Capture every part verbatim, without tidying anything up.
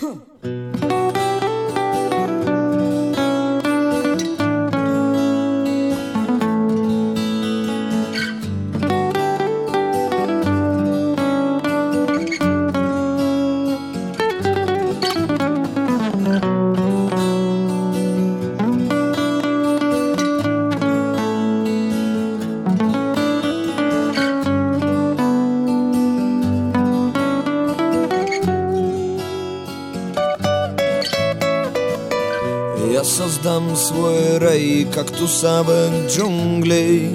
Я создам свой рай кактусовых джунглей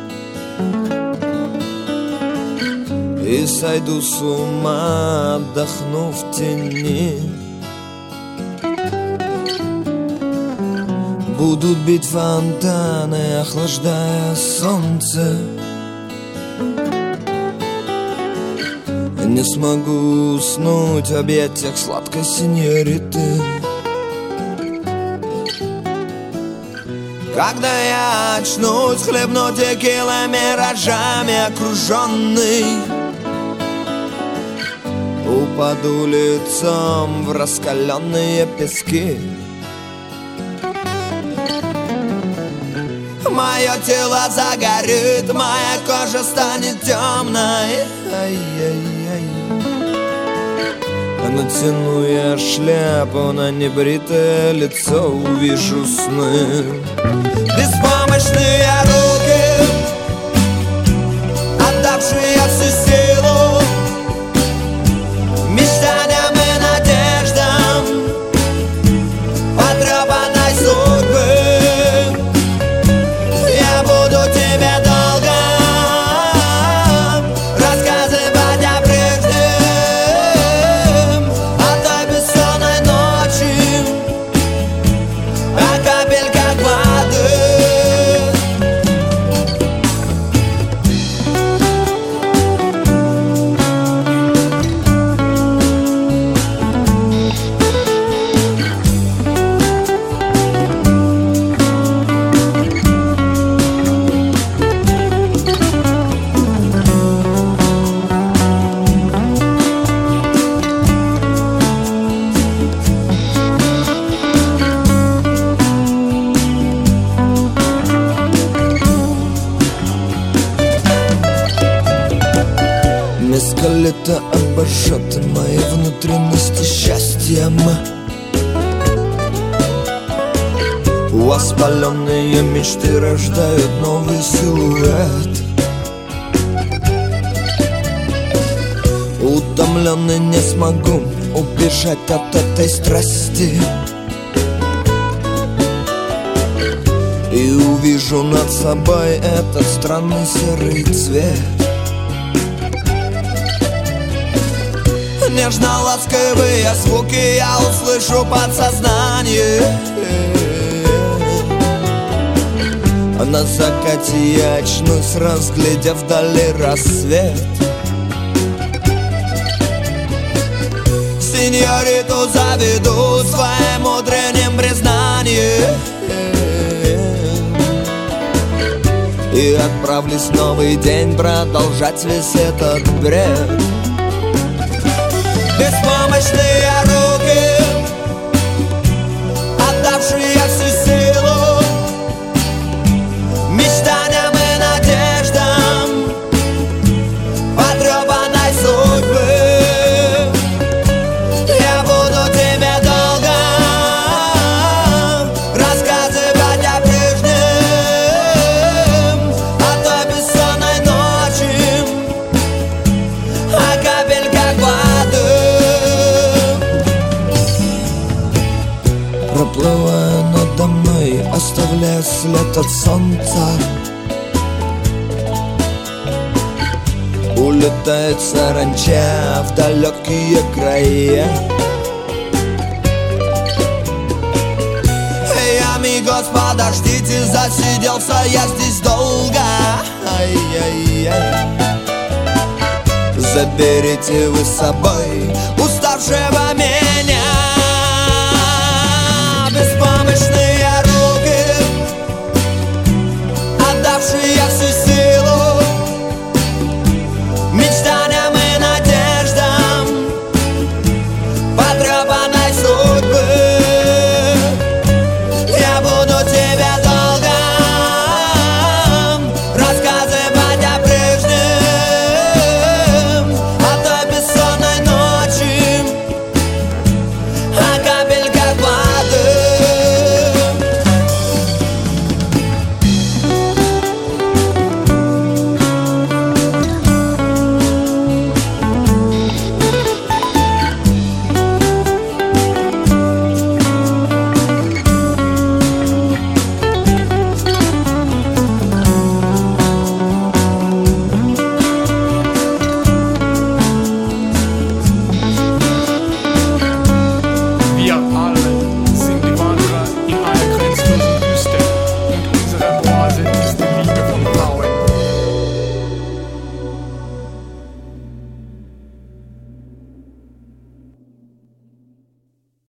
и сойду с ума, отдохну в тени. Будут бить фонтаны, охлаждая солнце. Не смогу уснуть в объятиях сладкой синьориты. Когда я очнусь, хлебну текила миражами окруженный, упаду лицом в раскаленные пески. Мое тело загорит, моя кожа станет темной. Ай-яй-яй. Натяну я шляпу на небритое лицо, увижу сны. Беспомощные руки, отдавшие всю силу мечтаниям и надеждам потрепанной судьбы. Я буду тебе долго рассказывать о прежнем, о той бессонной ночи, о капельках воды. Несколько обожжет мои внутренности счастьем. Воспаленные мечты рождают новый силуэт. Утомленный не смогу убежать от этой страсти, и увижу над собой этот странный серый цвет. Нежно-ласковые звуки я услышу подсознание. На закате я очнусь, разглядев вдали рассвет. Синьориту заведу своим утренним признанием и отправлюсь в новый день продолжать весь этот бред. Беспомощные руки, отдавшие всю силу мечтаниям и надеждам потрепанной судьбы. Я буду тебе долго рассказывать о прежнем, о той бессонной ночи, о капельках воды. Проплывая надо мной, оставляя след от солнца, улетает саранча в далекие края. Эй, амигос, подождите, засиделся я здесь долго. Ай-яй-яй. Заберите вы с собой уставшего